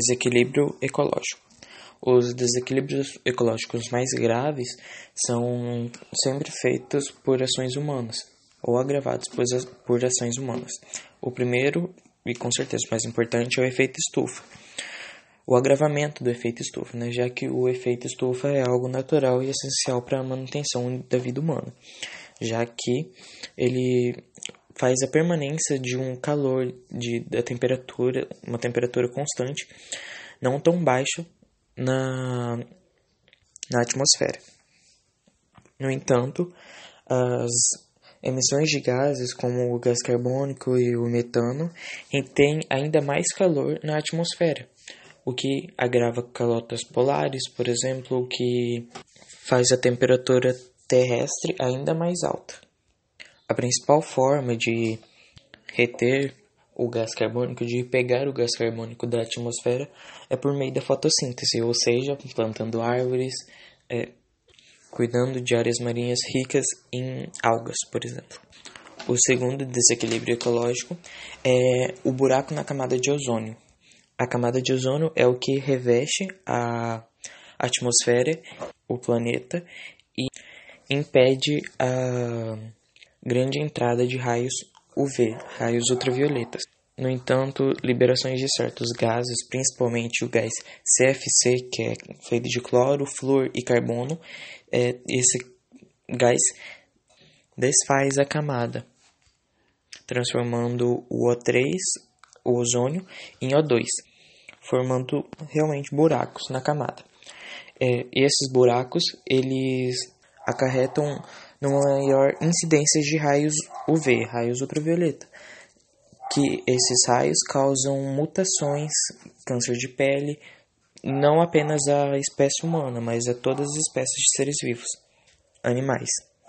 Desequilíbrio ecológico. Os desequilíbrios ecológicos mais graves são sempre feitos por ações humanas, ou agravados por ações humanas. O primeiro, e com certeza o mais importante, é o efeito estufa. O agravamento do efeito estufa, já que o efeito estufa é algo natural e essencial para a manutenção da vida humana, já que ele faz a permanência de um calor, da temperatura, uma temperatura constante, não tão baixa na atmosfera. No entanto, as emissões de gases, como o gás carbônico e o metano, retêm ainda mais calor na atmosfera, o que agrava calotas polares, por exemplo, o que faz a temperatura terrestre ainda mais alta. A principal forma de reter o gás carbônico, de pegar o gás carbônico da atmosfera, é por meio da fotossíntese, ou seja, plantando árvores, cuidando de áreas marinhas ricas em algas, por exemplo. O segundo desequilíbrio ecológico é o buraco na camada de ozônio. A camada de ozônio é o que reveste a atmosfera, o planeta, e impede a grande entrada de raios UV, raios ultravioletas. No entanto, liberações de certos gases, principalmente o gás CFC, que é feito de cloro, flúor e carbono, esse gás desfaz a camada, transformando o O3, o ozônio, em O2, formando realmente buracos na camada. E esses buracos, eles acarretam numa maior incidência de raios UV, raios ultravioleta, que esses raios causam mutações, câncer de pele, não apenas à espécie humana, mas a todas as espécies de seres vivos, animais.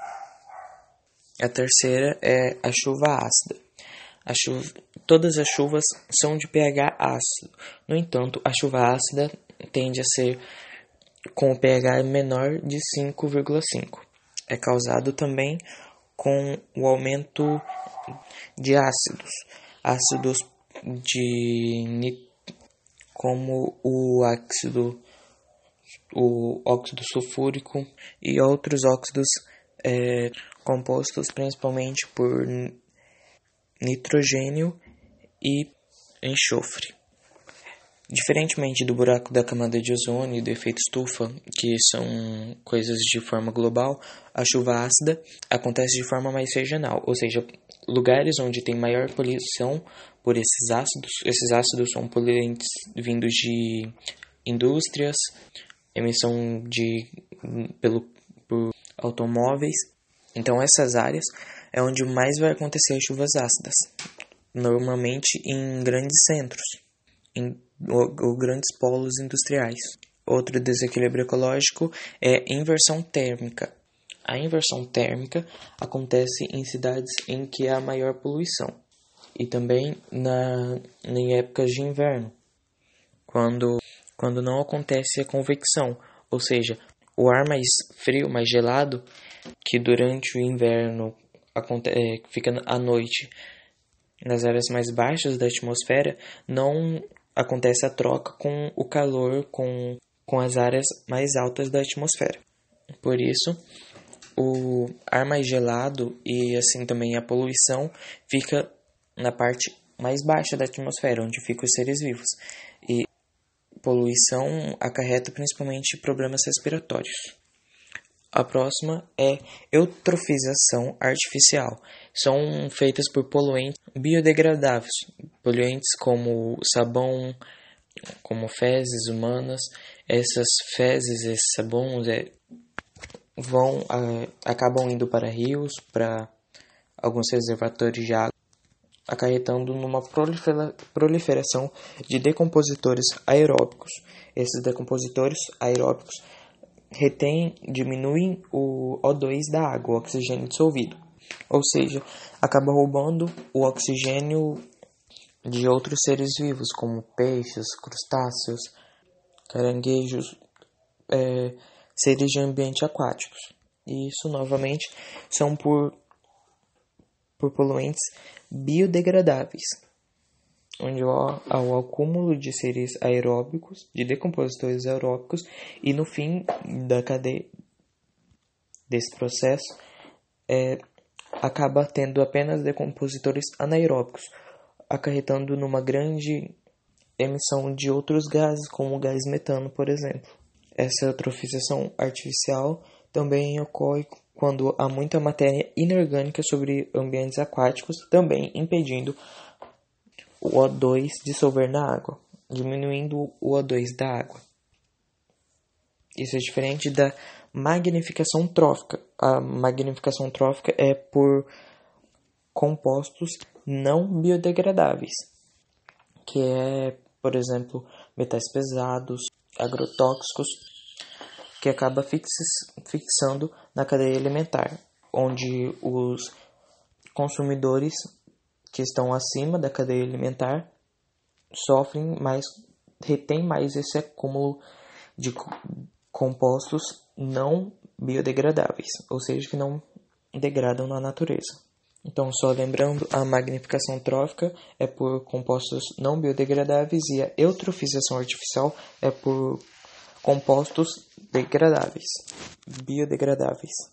A terceira é a chuva ácida. Todas as chuvas são de pH ácido. No entanto, a chuva ácida tende a ser com o pH menor de 5,5. É causado também com o aumento de ácidos como o óxido sulfúrico e outros óxidos compostos principalmente por nitrogênio e enxofre. Diferentemente do buraco da camada de ozônio e do efeito estufa, que são coisas de forma global, a chuva ácida acontece de forma mais regional, ou seja, lugares onde tem maior poluição por esses ácidos são poluentes vindos de indústrias, emissão por automóveis. Então essas áreas é onde mais vai acontecer as chuvas ácidas, normalmente em grandes centros, ou grandes polos industriais. Outro desequilíbrio ecológico é inversão térmica. A inversão térmica acontece em cidades em que há maior poluição e também em épocas de inverno, quando não acontece a convecção, ou seja, o ar mais frio, mais gelado, que durante o inverno fica à noite nas áreas mais baixas da atmosfera, não acontece a troca com o calor com as áreas mais altas da atmosfera. Por isso, o ar mais gelado e assim também a poluição fica na parte mais baixa da atmosfera, onde ficam os seres vivos. E poluição acarreta principalmente problemas respiratórios. A próxima é eutrofização artificial. São feitas por poluentes biodegradáveis, poluentes como sabão, como fezes humanas. Essas fezes, esses sabões acabam indo para rios, para alguns reservatórios de água, acarretando numa proliferação de decompositores aeróbicos. Esses decompositores aeróbicos diminuem o O2 da água, o oxigênio dissolvido. Ou seja, acaba roubando o oxigênio de outros seres vivos, como peixes, crustáceos, caranguejos, seres de ambiente aquáticos. E isso, novamente, são por poluentes biodegradáveis. onde há o acúmulo de seres aeróbicos, de decompositores aeróbicos, e no fim da cadeia desse processo acaba tendo apenas decompositores anaeróbicos, acarretando numa grande emissão de outros gases, como o gás metano, por exemplo. Essa eutrofização artificial também ocorre quando há muita matéria inorgânica sobre ambientes aquáticos, também impedindo o O2 dissolver na água, diminuindo o O2 da água. Isso é diferente da magnificação trófica. A magnificação trófica é por compostos não biodegradáveis, que é, por exemplo, metais pesados, agrotóxicos, que acaba fixando na cadeia alimentar, onde os consumidores que estão acima da cadeia alimentar sofrem mais, retém mais esse acúmulo de compostos não biodegradáveis, ou seja, que não degradam na natureza. Então, só lembrando, a magnificação trófica é por compostos não biodegradáveis e a eutrofização artificial é por compostos degradáveis, biodegradáveis.